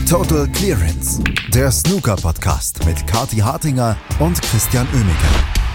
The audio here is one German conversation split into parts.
Total Clearance, der Snooker-Podcast mit Kathi Hartinger und Christian Oemeke.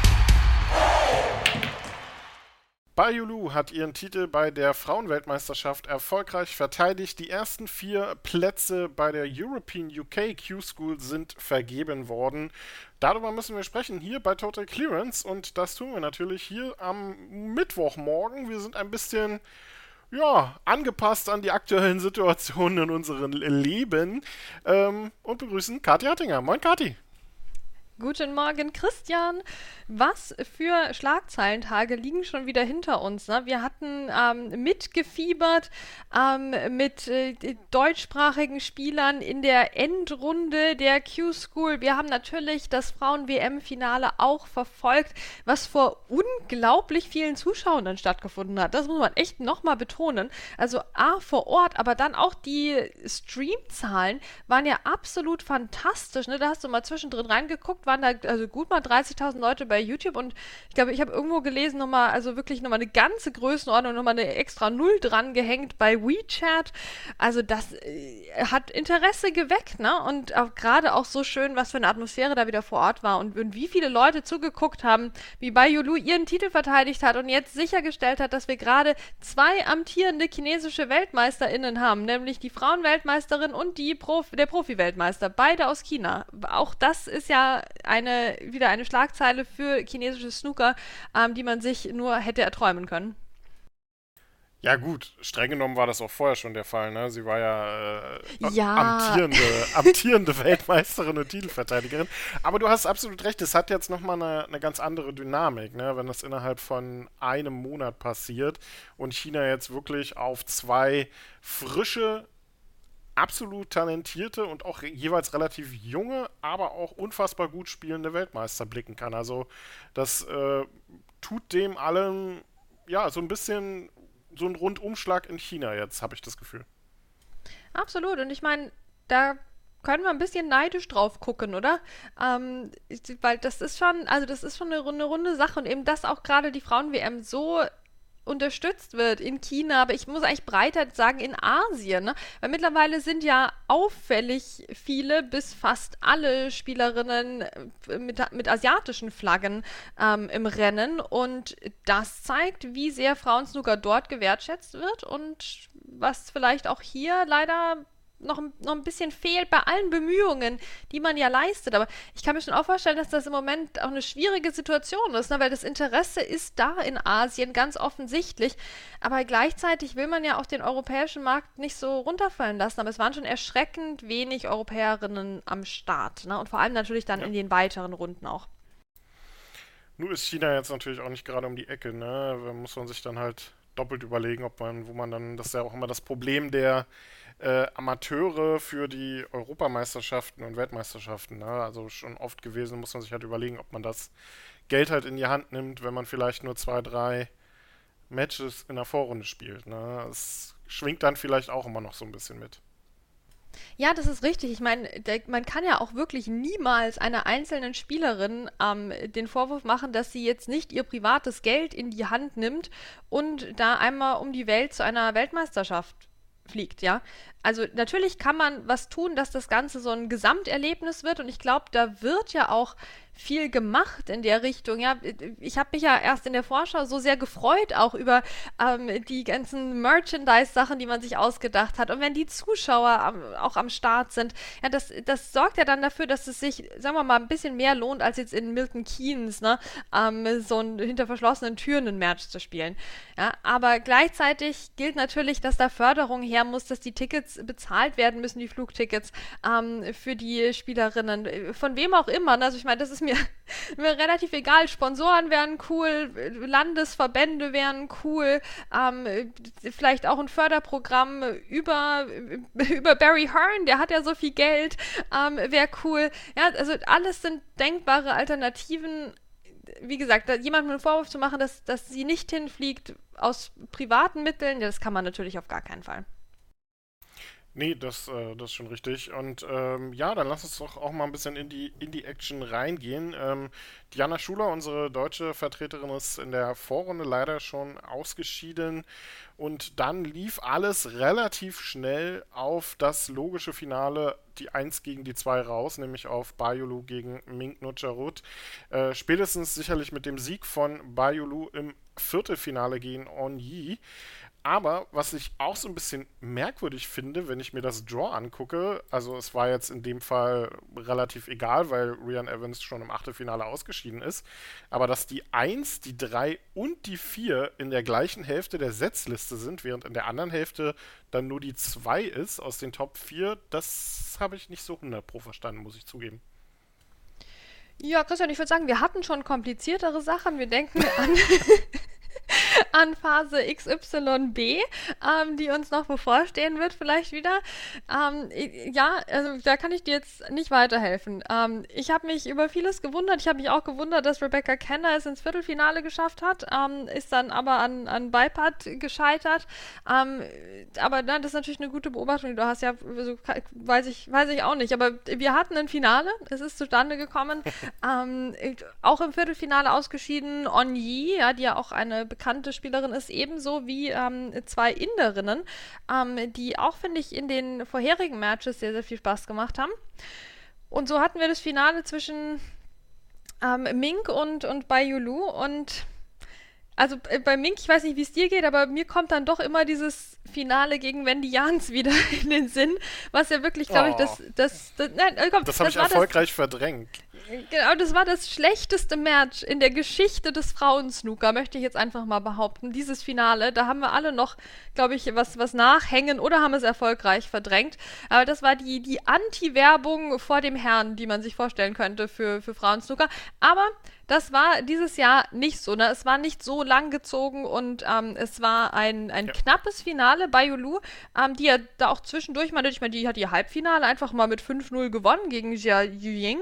Baiyu Lu hat ihren Titel bei der Frauenweltmeisterschaft erfolgreich verteidigt. Die ersten 4 Plätze bei der European UK Q-School sind vergeben worden. Darüber müssen wir sprechen hier bei Total Clearance und das tun wir natürlich hier am Mittwochmorgen. Wir sind ein bisschen angepasst an die aktuellen Situationen in unserem Leben und begrüßen Kathi Hartinger. Moin Kathi. Guten Morgen, Christian. Was für Schlagzeilentage liegen schon wieder hinter uns, ne? Wir hatten mitgefiebert mit deutschsprachigen Spielern in der Endrunde der Q-School. Wir haben natürlich das Frauen-WM-Finale auch verfolgt, was vor unglaublich vielen Zuschauern dann stattgefunden hat. Das muss man echt nochmal betonen. Also vor Ort, aber dann auch die Streamzahlen waren ja absolut fantastisch, ne? Da hast du mal zwischendrin reingeguckt, waren da also gut mal 30.000 Leute bei YouTube und ich glaube, ich habe irgendwo gelesen, nochmal eine ganze Größenordnung, nochmal eine extra Null dran gehängt bei WeChat. Also das hat Interesse geweckt, ne? Und auch gerade auch so schön, was für eine Atmosphäre da wieder vor Ort war und wie viele Leute zugeguckt haben, wie Baiyu Lu ihren Titel verteidigt hat und jetzt sichergestellt hat, dass wir gerade 2 amtierende chinesische WeltmeisterInnen haben, nämlich die Frauenweltmeisterin und der Profi-Weltmeister, beide aus China. Auch das ist ja wieder eine Schlagzeile für chinesisches Snooker, die man sich nur hätte erträumen können. Ja gut, streng genommen war das auch vorher schon der Fall, ne? Sie war amtierende Weltmeisterin und Titelverteidigerin. Aber du hast absolut recht, es hat jetzt nochmal eine ganz andere Dynamik, ne? Wenn das innerhalb von einem Monat passiert und China jetzt wirklich auf 2 frische, absolut talentierte und auch jeweils relativ junge, aber auch unfassbar gut spielende Weltmeister blicken kann. Also das tut dem allem so ein bisschen so ein Rundumschlag in China jetzt, habe ich das Gefühl. Absolut. Und ich meine, da können wir ein bisschen neidisch drauf gucken, oder? Weil das ist schon eine runde Sache und eben, dass auch gerade die Frauen-WM so unterstützt wird in China, aber ich muss eigentlich breiter sagen in Asien, ne? Weil mittlerweile sind ja auffällig viele bis fast alle Spielerinnen mit asiatischen Flaggen im Rennen und das zeigt, wie sehr Frauensnooker dort gewertschätzt wird und was vielleicht auch hier leider noch ein bisschen fehlt bei allen Bemühungen, die man ja leistet. Aber ich kann mir schon auch vorstellen, dass das im Moment auch eine schwierige Situation ist, ne? Weil das Interesse ist da in Asien ganz offensichtlich. Aber gleichzeitig will man ja auch den europäischen Markt nicht so runterfallen lassen. Aber es waren schon erschreckend wenig Europäerinnen am Start, ne? Und vor allem natürlich dann in den weiteren Runden auch. Nun ist China jetzt natürlich auch nicht gerade um die Ecke, ne? Da muss man sich dann halt doppelt überlegen, das ist ja auch immer das Problem der Amateure für die Europameisterschaften und Weltmeisterschaften, ne? Also schon oft gewesen, muss man sich halt überlegen, ob man das Geld halt in die Hand nimmt, wenn man vielleicht nur 2, 3 Matches in der Vorrunde spielt, ne? Es schwingt dann vielleicht auch immer noch so ein bisschen mit. Ja, das ist richtig. Ich meine, man kann ja auch wirklich niemals einer einzelnen Spielerin den Vorwurf machen, dass sie jetzt nicht ihr privates Geld in die Hand nimmt und da einmal um die Welt zu einer Weltmeisterschaft fliegt, ja. Also natürlich kann man was tun, dass das Ganze so ein Gesamterlebnis wird und ich glaube, da wird ja auch viel gemacht in der Richtung. Ja, ich habe mich ja erst in der Vorschau so sehr gefreut, auch über die ganzen Merchandise-Sachen, die man sich ausgedacht hat. Und wenn die Zuschauer auch am Start sind, ja, das sorgt ja dann dafür, dass es sich, sagen wir mal, ein bisschen mehr lohnt, als jetzt in Milton Keynes, ne, so ein hinter verschlossenen Türen ein Match zu spielen. Ja, aber gleichzeitig gilt natürlich, dass da Förderung her muss, dass die Tickets bezahlt werden müssen, die Flugtickets für die Spielerinnen, von wem auch immer. Also ich meine, das ist mir relativ egal. Sponsoren wären cool, Landesverbände wären cool, vielleicht auch ein Förderprogramm über Barry Hearn, der hat ja so viel Geld, wäre cool. Ja, also alles sind denkbare Alternativen. Wie gesagt, jemandem einen Vorwurf zu machen, dass sie nicht hinfliegt aus privaten Mitteln, das kann man natürlich auf gar keinen Fall. Nee, das ist schon richtig. Und ja, dann lass uns doch auch mal ein bisschen in die Action reingehen. Diana Schuler, unsere deutsche Vertreterin, ist in der Vorrunde leider schon ausgeschieden. Und dann lief alles relativ schnell auf das logische Finale, die Eins gegen die 2 raus, nämlich auf Bayulu gegen Mink Nutjarut. Spätestens sicherlich mit dem Sieg von Bayulu im Viertelfinale gegen On Yi. Aber was ich auch so ein bisschen merkwürdig finde, wenn ich mir das Draw angucke, also es war jetzt in dem Fall relativ egal, weil Ryan Evans schon im Achtelfinale ausgeschieden ist, aber dass die Eins, die 3 und die 4 in der gleichen Hälfte der Setzliste sind, während in der anderen Hälfte dann nur die 2 ist aus den Top 4, das habe ich nicht so 100 pro verstanden, muss ich zugeben. Ja, Christian, ich würde sagen, wir hatten schon kompliziertere Sachen. Wir denken an, an Phase XYB, die uns noch bevorstehen wird, vielleicht wieder. Ja, also da kann ich dir jetzt nicht weiterhelfen. Ich habe mich über vieles gewundert. Ich habe mich auch gewundert, dass Rebecca Kenner es ins Viertelfinale geschafft hat, ist dann aber an Bipart gescheitert. Aber das ist natürlich eine gute Beobachtung, die du hast. Ja, also, weiß ich auch nicht. Aber wir hatten ein Finale, es ist zustande gekommen. Auch im Viertelfinale ausgeschieden On Yi, ja, die ja auch eine bekannte Spielerin ist, ebenso wie zwei Inderinnen, die auch, finde ich, in den vorherigen Matches sehr, sehr viel Spaß gemacht haben. Und so hatten wir das Finale zwischen Mink und Bayulu und also bei Mink, ich weiß nicht, wie es dir geht, aber mir kommt dann doch immer dieses Finale gegen Wendy Jans wieder in den Sinn, was ja wirklich, glaube ich, nein, komm, Das habe ich erfolgreich verdrängt. Genau, das war das schlechteste Match in der Geschichte des Frauensnooker, möchte ich jetzt einfach mal behaupten. Dieses Finale, da haben wir alle noch, glaube ich, was nachhängen oder haben es erfolgreich verdrängt. Aber das war die Anti-Werbung vor dem Herrn, die man sich vorstellen könnte für Frauensnooker. Aber das war dieses Jahr nicht so, ne? Es war nicht so lang gezogen und es war ein knappes Finale bei Yulu, die ja da auch zwischendurch mal, ich meine, die hat ihr Halbfinale einfach mal mit 5-0 gewonnen gegen Jia Yuying.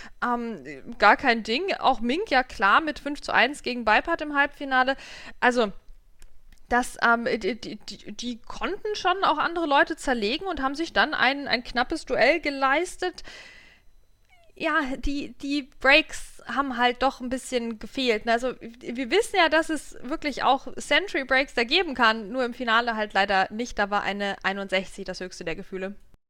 Gar kein Ding. Auch Mink, ja klar, mit 5-1 gegen Bipart im Halbfinale. Also, die konnten schon auch andere Leute zerlegen und haben sich dann ein knappes Duell geleistet. Ja, die Breaks haben halt doch ein bisschen gefehlt. Also wir wissen ja, dass es wirklich auch Century Breaks da geben kann, nur im Finale halt leider nicht. Da war eine 61 das höchste der Gefühle.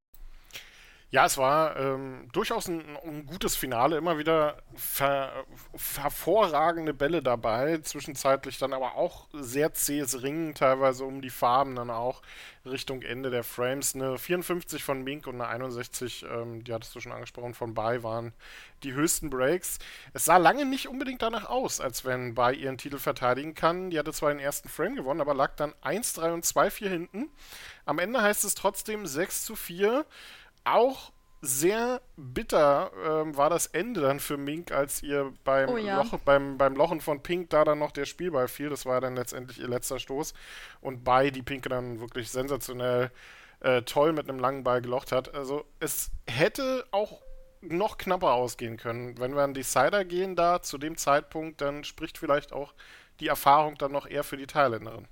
Ja, es war durchaus ein gutes Finale, immer wieder hervorragende Bälle dabei, zwischenzeitlich dann aber auch sehr zähes Ringen, teilweise um die Farben dann auch Richtung Ende der Frames. Eine 54 von Mink und eine 61, die hattest du schon angesprochen, von Bai waren die höchsten Breaks. Es sah lange nicht unbedingt danach aus, als wenn Bai ihren Titel verteidigen kann. Die hatte zwar den ersten Frame gewonnen, aber lag dann 1-3 und 2-4 hinten. Am Ende heißt es trotzdem 6-4. Auch sehr bitter war das Ende dann für Mink, als ihr Oh ja. beim Lochen von Pink da dann noch der Spielball fiel. Das war dann letztendlich ihr letzter Stoß. Und Bai die Pinke dann wirklich sensationell toll mit einem langen Ball gelocht hat. Also es hätte auch noch knapper ausgehen können. Wenn wir an Decider gehen da zu dem Zeitpunkt, dann spricht vielleicht auch die Erfahrung dann noch eher für die Thailänderin.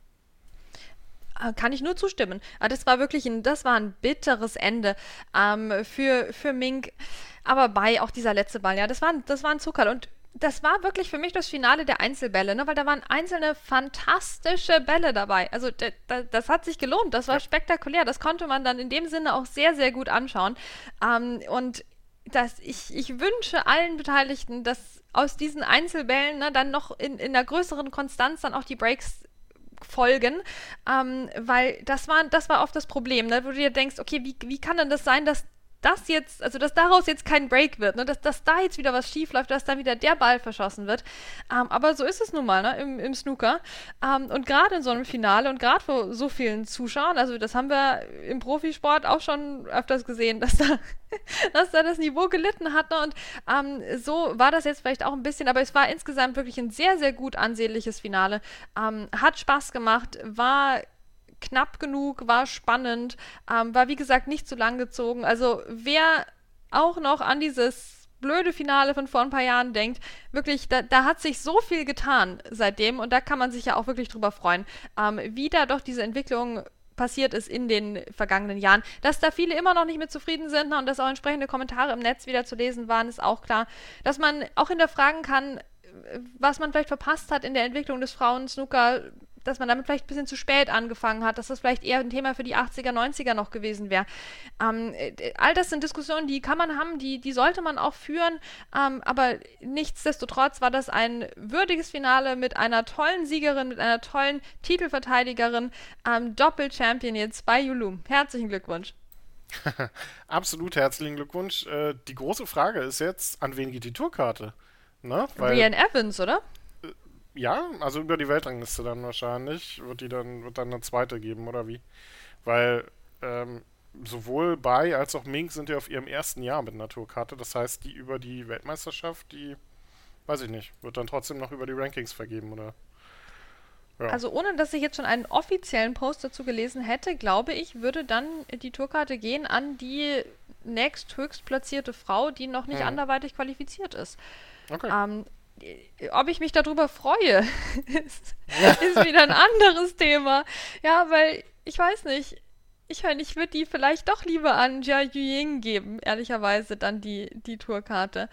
Kann ich nur zustimmen. Aber das war wirklich das war ein bitteres Ende für Mink. Aber bei auch dieser letzte Ball, ja, das war ein Zuckerl. Und das war wirklich für mich das Finale der Einzelbälle, ne? Weil da waren einzelne fantastische Bälle dabei. Also das hat sich gelohnt, das war spektakulär. Das konnte man dann in dem Sinne auch sehr, sehr gut anschauen. Und ich wünsche allen Beteiligten, dass aus diesen Einzelbällen, ne, dann noch in einer größeren Konstanz dann auch die Breaks folgen, weil das war oft das Problem, ne, wo du dir denkst, okay, wie kann denn das sein, dass das jetzt, also dass daraus jetzt kein Break wird, ne, dass da jetzt wieder was schief läuft, dass da wieder der Ball verschossen wird. Aber so ist es nun mal, ne, im Snooker. Und gerade in so einem Finale und gerade vor so vielen Zuschauern, also das haben wir im Profisport auch schon öfters gesehen, dass da das Niveau gelitten hat. Ne? Und so war das jetzt vielleicht auch ein bisschen, aber es war insgesamt wirklich ein sehr, sehr gut ansehnliches Finale. Hat Spaß gemacht, war knapp genug, war spannend, war wie gesagt nicht zu lang gezogen. Also wer auch noch an dieses blöde Finale von vor ein paar Jahren denkt, wirklich, da hat sich so viel getan seitdem und da kann man sich ja auch wirklich drüber freuen, wie da doch diese Entwicklung passiert ist in den vergangenen Jahren. Dass da viele immer noch nicht mit zufrieden sind, und dass auch entsprechende Kommentare im Netz wieder zu lesen waren, ist auch klar. Dass man auch hinterfragen kann, was man vielleicht verpasst hat in der Entwicklung des Frauen-Snooker, dass man damit vielleicht ein bisschen zu spät angefangen hat, dass das vielleicht eher ein Thema für die 80er, 90er noch gewesen wäre. All das sind Diskussionen, die kann man haben, die sollte man auch führen, aber nichtsdestotrotz war das ein würdiges Finale mit einer tollen Siegerin, mit einer tollen Titelverteidigerin, Doppel-Champion jetzt bei Yulu. Herzlichen Glückwunsch. Absolut herzlichen Glückwunsch. Die große Frage ist jetzt, an wen geht die Tourkarte? Ne? Brian Evans, oder? Ja, also über die Weltrangliste dann wahrscheinlich. Wird dann eine zweite geben, oder wie? Weil sowohl Bai als auch Mink sind ja auf ihrem ersten Jahr mit einer Tourkarte. Das heißt, die über die Weltmeisterschaft, die, weiß ich nicht, wird dann trotzdem noch über die Rankings vergeben, oder? Ja. Also ohne, dass ich jetzt schon einen offiziellen Post dazu gelesen hätte, glaube ich, würde dann die Tourkarte gehen an die nächsthöchstplatzierte Frau, die noch nicht anderweitig qualifiziert ist. Okay. Ob ich mich darüber freue, ist wieder ein anderes Thema. Ja, weil, ich weiß nicht, ich würde die vielleicht doch lieber an Jia Yuying geben, ehrlicherweise, dann die Tourkarte.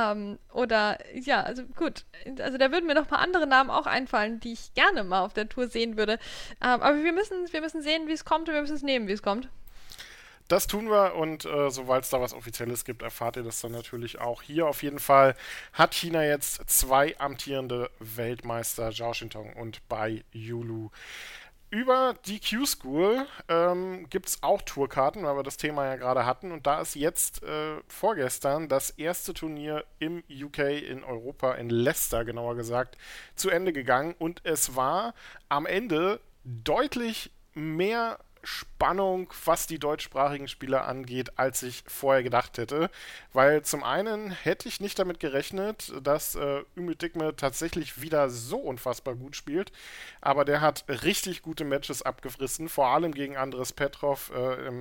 Oder, ja, also gut, also da würden mir noch ein paar andere Namen auch einfallen, die ich gerne mal auf der Tour sehen würde. Aber wir müssen sehen, wie es kommt, und wir müssen es nehmen, wie es kommt. Das tun wir, und sobald es da was Offizielles gibt, erfahrt ihr das dann natürlich auch hier. Auf jeden Fall hat China jetzt 2 amtierende Weltmeister, Zhao Xintong und Bai Yulu. Über die Q-School gibt es auch Tourkarten, weil wir das Thema ja gerade hatten. Und da ist jetzt vorgestern das erste Turnier im UK, in Europa, in Leicester genauer gesagt, zu Ende gegangen. Und es war am Ende deutlich mehr Spannung, was die deutschsprachigen Spieler angeht, als ich vorher gedacht hätte. Weil zum einen hätte ich nicht damit gerechnet, dass Ümit Dikme tatsächlich wieder so unfassbar gut spielt. Aber der hat richtig gute Matches abgefressen, vor allem gegen Andres Petrov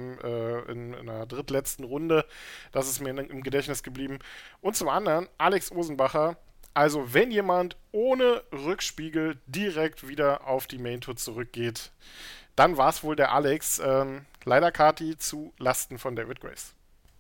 in einer drittletzten Runde. Das ist mir im Gedächtnis geblieben. Und zum anderen Alex Osenbacher. Also wenn jemand ohne Rückspiegel direkt wieder auf die Main Tour zurückgeht, dann war es wohl der Alex. Leider Kati zu Lasten von David Grace.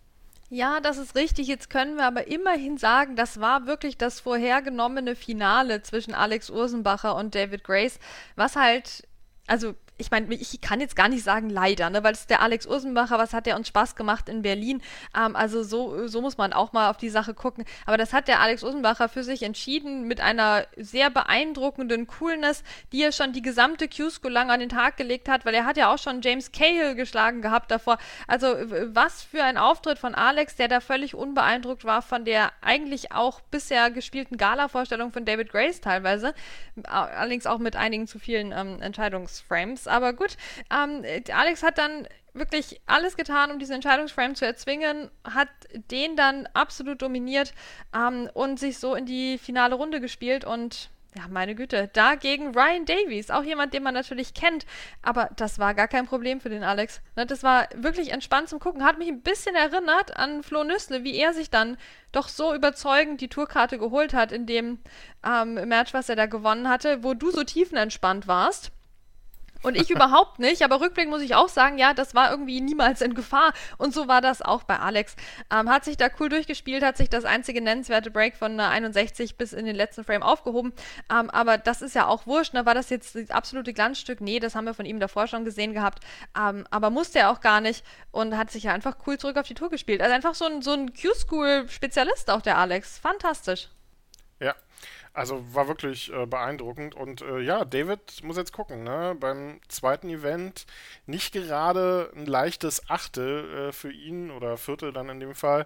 Ja, das ist richtig. Jetzt können wir aber immerhin sagen, das war wirklich das vorhergenommene Finale zwischen Alex Ursenbacher und David Grace, was halt, also ich meine, ich kann jetzt gar nicht sagen leider, ne, weil es ist der Alex Ursenbacher, was hat der uns Spaß gemacht in Berlin, also so muss man auch mal auf die Sache gucken, aber das hat der Alex Ursenbacher für sich entschieden mit einer sehr beeindruckenden Coolness, die er schon die gesamte Q-School lang an den Tag gelegt hat, weil er hat ja auch schon James Cahill geschlagen gehabt davor, also was für ein Auftritt von Alex, der da völlig unbeeindruckt war von der eigentlich auch bisher gespielten Gala-Vorstellung von David Grace teilweise, allerdings auch mit einigen zu vielen Entscheidungsframes. Aber gut, Alex hat dann wirklich alles getan, um diesen Entscheidungsframe zu erzwingen, hat den dann absolut dominiert und sich so in die finale Runde gespielt und ja, meine Güte, dagegen Ryan Davies, auch jemand, den man natürlich kennt, aber das war gar kein Problem für den Alex. Ne, das war wirklich entspannt zum Gucken, hat mich ein bisschen erinnert an Flo Nüssle, wie er sich dann doch so überzeugend die Tourkarte geholt hat in dem Match, was er da gewonnen hatte, wo du so tiefenentspannt warst. Und ich überhaupt nicht, aber rückblickend muss ich auch sagen, ja, das war irgendwie niemals in Gefahr. Und so war das auch bei Alex. Hat sich da cool durchgespielt, hat sich das einzige nennenswerte Break von 61 bis in den letzten Frame aufgehoben. Aber das ist ja auch wurscht, ne? War das jetzt das absolute Glanzstück? Nee, das haben wir von ihm davor schon gesehen gehabt. Aber musste er auch gar nicht und hat sich ja einfach cool zurück auf die Tour gespielt. Also einfach so ein Q-School-Spezialist auch, der Alex. Fantastisch. Ja. Also war wirklich beeindruckend und ja, David muss jetzt gucken, ne? Beim zweiten Event nicht gerade ein leichtes Achtel für ihn oder Viertel dann in dem Fall,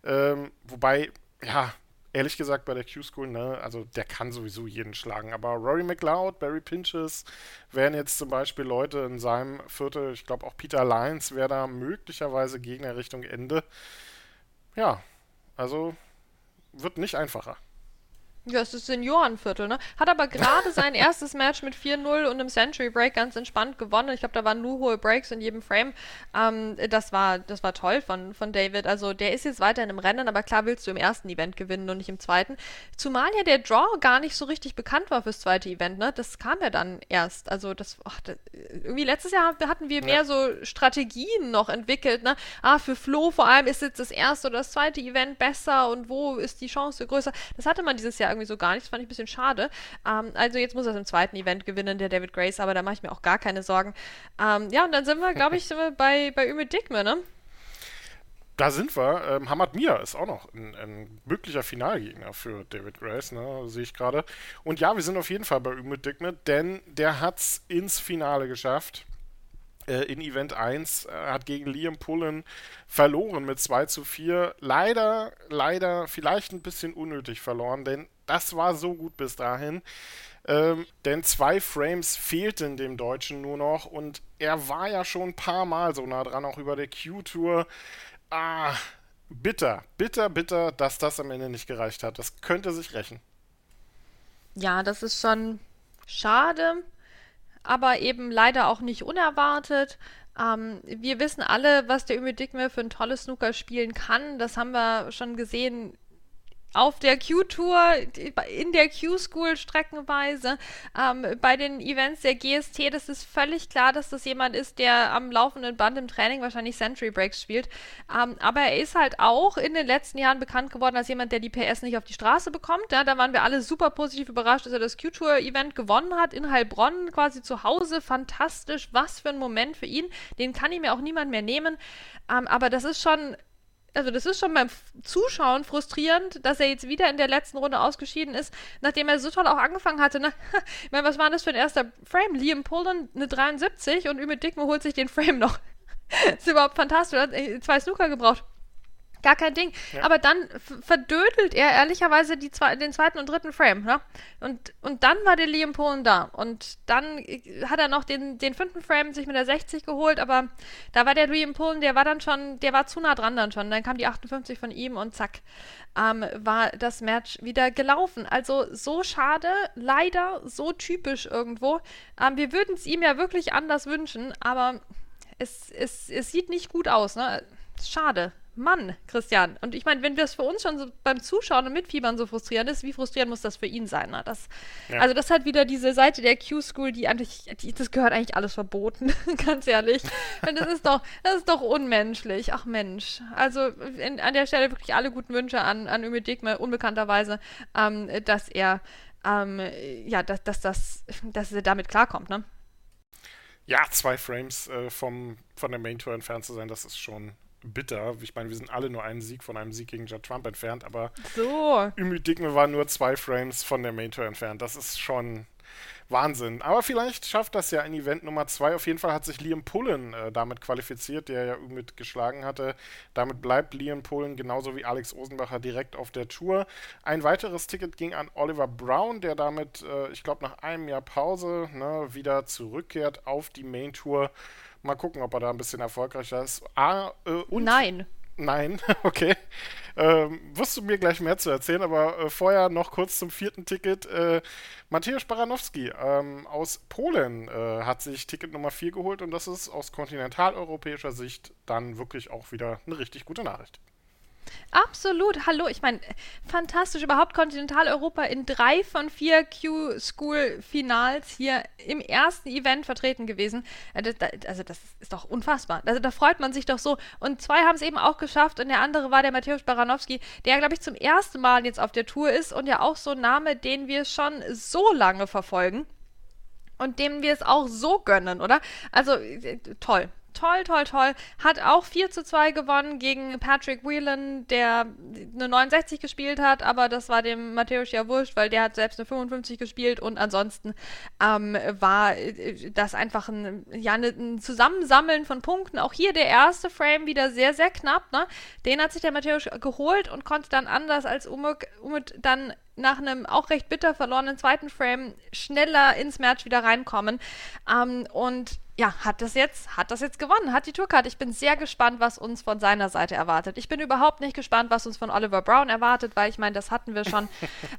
wobei, ja, ehrlich gesagt bei der Q-School, ne, also der kann sowieso jeden schlagen, aber Rory McLeod, Barry Pinches wären jetzt zum Beispiel Leute in seinem Viertel, ich glaube auch Peter Lyons wäre da möglicherweise Gegner Richtung Ende. Ja, also wird nicht einfacher. Ja, es ist Seniorenviertel, ne? Hat aber gerade sein erstes Match mit 4-0 und einem Century Break ganz entspannt gewonnen. Ich glaube, da waren nur hohe Breaks in jedem Frame. Das war toll von David. Also der ist jetzt weiterhin im Rennen, aber klar willst du im ersten Event gewinnen und nicht im zweiten. Zumal ja der Draw gar nicht so richtig bekannt war fürs zweite Event, ne? Das kam ja dann erst. Also irgendwie letztes Jahr hatten wir mehr so Strategien noch entwickelt, ne? Für Flo vor allem ist jetzt das erste oder das zweite Event besser und wo ist die Chance größer? Das hatte man dieses Jahr irgendwie so gar nicht. Das fand ich ein bisschen schade. Also jetzt muss er im zweiten Event gewinnen, der David Grace, aber da mache ich mir auch gar keine Sorgen. Ja, und dann sind wir, glaube ich, bei Ümit Dikme, ne? Da sind wir. Hamad Mir ist auch noch ein möglicher Finalgegner für David Grace, ne? Sehe ich gerade. Und ja, wir sind auf jeden Fall bei Ümit Dikme, denn der hat's ins Finale geschafft. In Event 1 hat gegen Liam Pullen verloren mit 2:4. Leider, vielleicht ein bisschen unnötig verloren, denn das war so gut bis dahin. Denn 2 Frames fehlten dem Deutschen nur noch und er war ja schon ein paar Mal so nah dran, auch über der Q-Tour. Bitter, dass das am Ende nicht gereicht hat. Das könnte sich rächen. Ja, das ist schon schade, aber eben leider auch nicht unerwartet. Wir wissen alle, was der Ümit Dikme für ein tolles Snooker spielen kann. Das haben wir schon gesehen auf der Q-Tour, in der Q-School streckenweise, bei den Events der GST, das ist völlig klar, dass das jemand ist, der am laufenden Band im Training wahrscheinlich Century Breaks spielt. Aber er ist halt auch in den letzten Jahren bekannt geworden als jemand, der die PS nicht auf die Straße bekommt. Ja, da waren wir alle super positiv überrascht, dass er das Q-Tour-Event gewonnen hat in Heilbronn, quasi zu Hause. Fantastisch, was für ein Moment für ihn. Den kann ihm ja auch niemand mehr nehmen. Aber das ist schon beim Zuschauen frustrierend, dass er jetzt wieder in der letzten Runde ausgeschieden ist, nachdem er so toll auch angefangen hatte. Ne? Ich meine, was war das für ein erster Frame? Liam Pullen eine 73 und Ümit Dikme holt sich den Frame noch. Ist überhaupt fantastisch. Er hat 2 Snooker gebraucht. Gar kein Ding. Ja. Aber dann verdödelt er ehrlicherweise den zweiten und dritten Frame. Ne? Und dann war der Liam Pullen da. Und dann hat er noch den 5. Frame sich mit der 60 geholt. Aber da war der Liam Pullen, der war zu nah dran dann schon. Dann kam die 58 von ihm und zack, war das Match wieder gelaufen. Also so schade, leider so typisch irgendwo. Wir würden es ihm ja wirklich anders wünschen, aber es sieht nicht gut aus. Ne? Schade. Mann, Christian. Und ich meine, wenn das für uns schon so beim Zuschauen und Mitfiebern so frustrierend ist, wie frustrierend muss das für ihn sein? Ne? Also das hat wieder diese Seite der Q-School, das gehört eigentlich alles verboten, ganz ehrlich. Und das ist doch unmenschlich. Ach Mensch. Also an der Stelle wirklich alle guten Wünsche an Ümit Dikme, unbekannterweise, dass er dass er damit klarkommt, ne? Ja, 2 Frames von der Main Tour entfernt zu sein, das ist schon bitter. Ich meine, wir sind alle nur einen Sieg von einem Sieg gegen Judd Trump entfernt, aber Ümit Dikme war nur 2 Frames von der Main Tour entfernt. Das ist schon Wahnsinn. Aber vielleicht schafft das ja in Event Nummer 2. Auf jeden Fall hat sich Liam Pullen damit qualifiziert, der ja Ümit geschlagen hatte. Damit bleibt Liam Pullen genauso wie Alex Osenbacher direkt auf der Tour. Ein weiteres Ticket ging an Oliver Brown, der damit, ich glaube, nach einem Jahr Pause wieder zurückkehrt auf die Main Tour. Mal gucken, ob er da ein bisschen erfolgreicher ist. Nein, okay. Wirst du mir gleich mehr zu erzählen, aber vorher noch kurz zum 4. Ticket. Mateusz Baranowski aus Polen hat sich Ticket Nummer 4 geholt und das ist aus kontinentaleuropäischer Sicht dann wirklich auch wieder eine richtig gute Nachricht. Absolut, hallo, ich meine, fantastisch, überhaupt Kontinentaleuropa in 3 von 4 Q-School-Finals hier im ersten Event vertreten gewesen. Also das ist doch unfassbar. Also da freut man sich doch so. Und 2 haben es eben auch geschafft und der andere war der Mateusz Baranowski, der, glaube ich, zum ersten Mal jetzt auf der Tour ist und ja auch so ein Name, den wir schon so lange verfolgen und dem wir es auch so gönnen, oder? Also toll. Toll. Hat auch 4:2 gewonnen gegen Patrick Whelan, der eine 69 gespielt hat, aber das war dem Mateusz ja wurscht, weil der hat selbst eine 55 gespielt und ansonsten war das einfach ein Zusammensammeln von Punkten. Auch hier der erste Frame wieder sehr, sehr knapp, ne? Den hat sich der Mateusz geholt und konnte dann anders als Umut dann nach einem auch recht bitter verlorenen zweiten Frame schneller ins Match wieder reinkommen. Und hat das jetzt gewonnen, hat die Tourcard. Ich bin sehr gespannt, was uns von seiner Seite erwartet. Ich bin überhaupt nicht gespannt, was uns von Oliver Brown erwartet, weil ich meine, das hatten wir schon.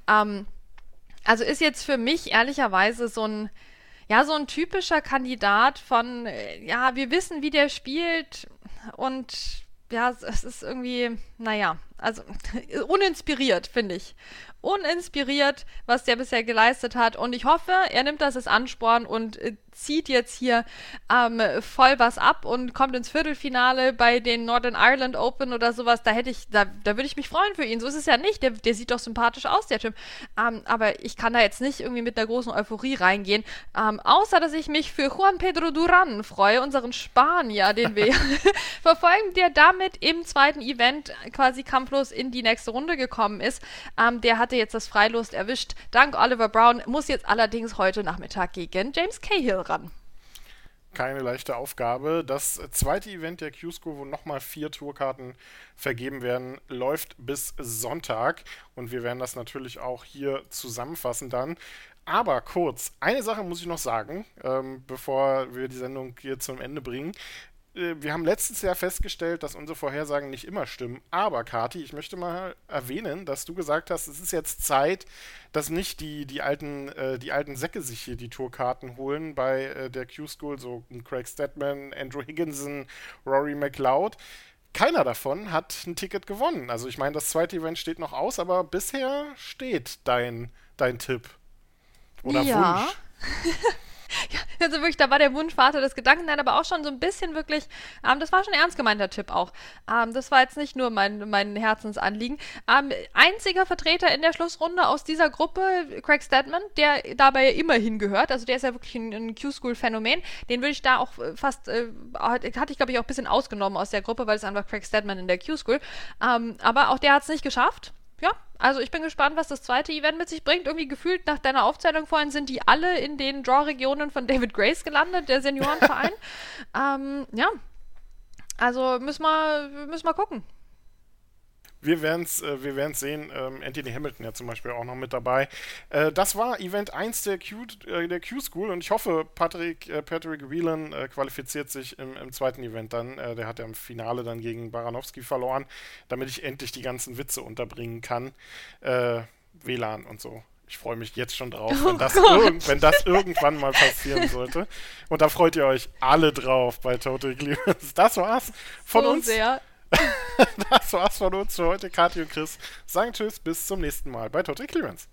Also ist jetzt für mich ehrlicherweise so ein typischer Kandidat von, wir wissen, wie der spielt und es ist irgendwie, also uninspiriert, finde ich. Uninspiriert, was der bisher geleistet hat. Und ich hoffe, er nimmt das als Ansporn und zieht jetzt hier voll was ab und kommt ins Viertelfinale bei den Northern Ireland Open oder sowas. Da würde ich mich freuen für ihn. So ist es ja nicht. Der sieht doch sympathisch aus, der Typ. Aber ich kann da jetzt nicht irgendwie mit einer großen Euphorie reingehen. Außer, dass ich mich für Juan Pedro Duran freue, unseren Spanier, den wir verfolgen, der damit im zweiten Event quasi kampflos in die nächste Runde gekommen ist. Der hatte jetzt das Freilos erwischt. Dank Oliver Brown, muss jetzt allerdings heute Nachmittag gegen James Cahill ran. Keine leichte Aufgabe. Das zweite Event der Q-School, wo nochmal 4 Tourkarten vergeben werden, läuft bis Sonntag. Und wir werden das natürlich auch hier zusammenfassen dann. Aber kurz, eine Sache muss ich noch sagen, bevor wir die Sendung hier zum Ende bringen. Wir haben letztes Jahr festgestellt, dass unsere Vorhersagen nicht immer stimmen. Aber, Kathi, ich möchte mal erwähnen, dass du gesagt hast, es ist jetzt Zeit, dass nicht die alten Säcke sich hier die Tourkarten holen bei der Q-School, so Craig Stedman, Andrew Higginson, Rory McLeod. Keiner davon hat ein Ticket gewonnen. Also ich meine, das zweite Event steht noch aus, aber bisher steht dein Tipp. Oder Wunsch. Ja, also wirklich, da war der Wunschvater des Gedanken, nein, aber auch schon so ein bisschen wirklich, das war schon ein ernst gemeinter Tipp auch. Das war jetzt nicht nur mein Herzensanliegen. Einziger Vertreter in der Schlussrunde aus dieser Gruppe, Craig Stedman, der dabei immerhin gehört, also der ist ja wirklich ein Q-School-Phänomen, den würde ich da auch fast, hatte ich glaube ich auch ein bisschen ausgenommen aus der Gruppe, weil es einfach Craig Stedman in der Q-School, aber auch der hat es nicht geschafft. Ja, also ich bin gespannt, was das zweite Event mit sich bringt. Irgendwie gefühlt nach deiner Aufzählung vorhin sind die alle in den Draw-Regionen von David Grace gelandet, der Seniorenverein. Also müssen wir gucken. Wir werden's sehen. Anthony Hamilton ja zum Beispiel auch noch mit dabei. Das war Event 1 der Q-School und ich hoffe, Patrick Whelan qualifiziert sich im zweiten Event dann. Der hat ja im Finale dann gegen Baranowski verloren, damit ich endlich die ganzen Witze unterbringen kann. WLAN und so. Ich freue mich jetzt schon drauf, wenn das irgendwann mal passieren sollte. Und da freut ihr euch alle drauf bei Total Clearance. Das war's von uns. Sehr. Das war's von uns für heute. Kathi und Chris sagen Tschüss, bis zum nächsten Mal bei Total Clearance.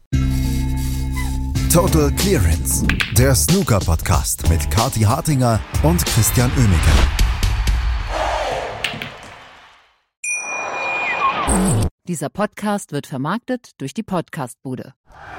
Total Clearance, der Snooker-Podcast mit Kathi Hartinger und Christian Oemeke. Dieser Podcast wird vermarktet durch die Podcast-Bude.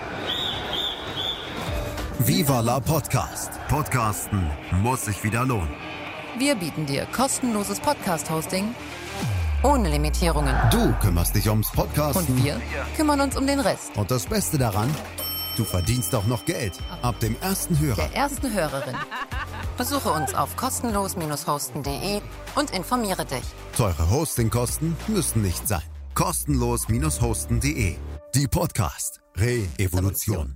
Viva la Podcast. Podcasten muss sich wieder lohnen. Wir bieten dir kostenloses Podcast-Hosting ohne Limitierungen. Du kümmerst dich ums Podcasten. Und wir kümmern uns um den Rest. Und das Beste daran, du verdienst auch noch Geld. Ab dem ersten Hörer. Der ersten Hörerin. Besuche uns auf kostenlos-hosten.de und informiere dich. Teure Hostingkosten müssen nicht sein. Kostenlos-hosten.de. Die Podcast Re-Evolution.